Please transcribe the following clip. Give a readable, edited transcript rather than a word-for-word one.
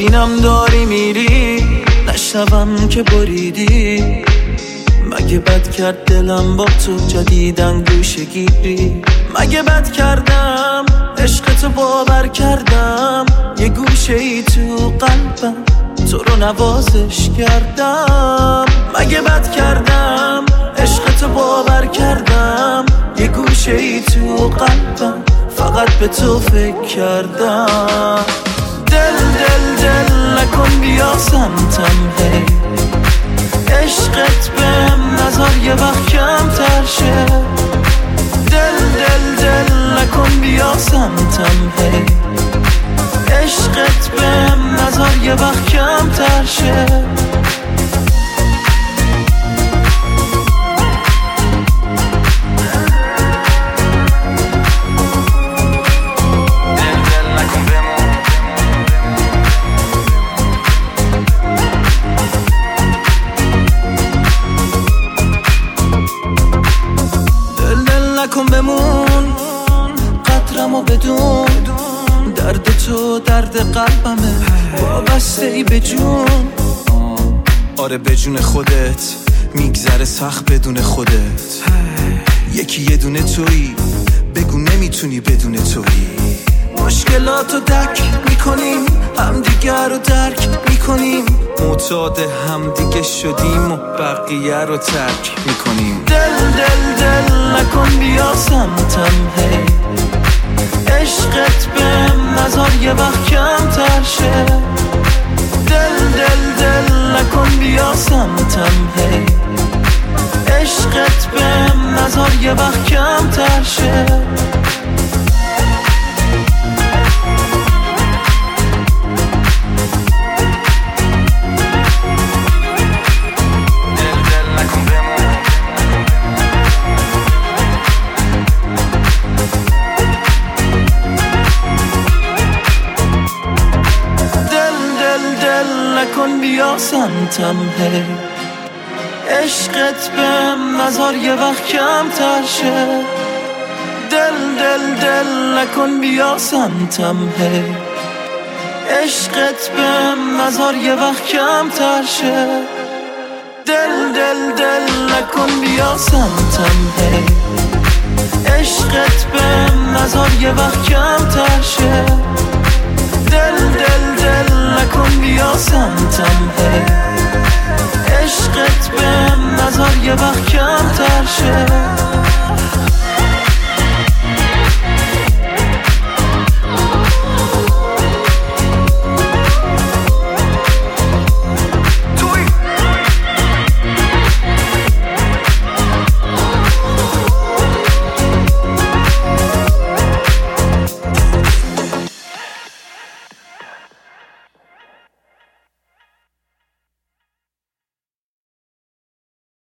ببینم داری میری، نشنوم که بریدی. مگه بد کرد دلم با تو جدیدن گوشه گیری؟ مگه بد کردم عشق تو باور کردم، یه گوشه ای تو قلبم تو رو نوازش کردم. مگه بد کردم عشق تو باور کردم، یه گوشه ای تو قلبم فقط به تو فکر کردم. دل دل دل نکن بیا سمتم، هی عشقت بهم نظر یه وقت کم تر شه. دل دل دل نکن بیا سمتم، هی عشقت بهم نظر یه وقت کم تر شه. نکن بمون قدرمو بدون، درد تو درد قلبمه وابسته ای به جون. آره به جون خودت میگذره سخت بدون خودت. یکی یه دونه تویی، بگو نمیتونی بدون تویی. مشکلاتو درک میکنیم، همدیگر رو درک میکنیم، معتاد همدیگه شدیم و بقیه رو ترک میکنیم. دل دل دل نکن بیا سمتم، هی عشقت بهم نظر یه وقت کم تر شه. دل دل دل نکن بیا سمتم، هی عشقت بهم نظر یه وقت کم تر شه. نکن بیا سمتم، هی عشقت بهم نظر یه وقت کم تر شه. دل دل دل نکن بیا سمتم، هی عشقت بهم نظر یه وقت کم تر شه. دل دل دل نکن بیا سمتم، هی عشقت بهم نظر یه وقت کم تر شه. دل دل دل نکن بیا سمتم، هی عشقت بهم نظر یه وقت کم تر شه.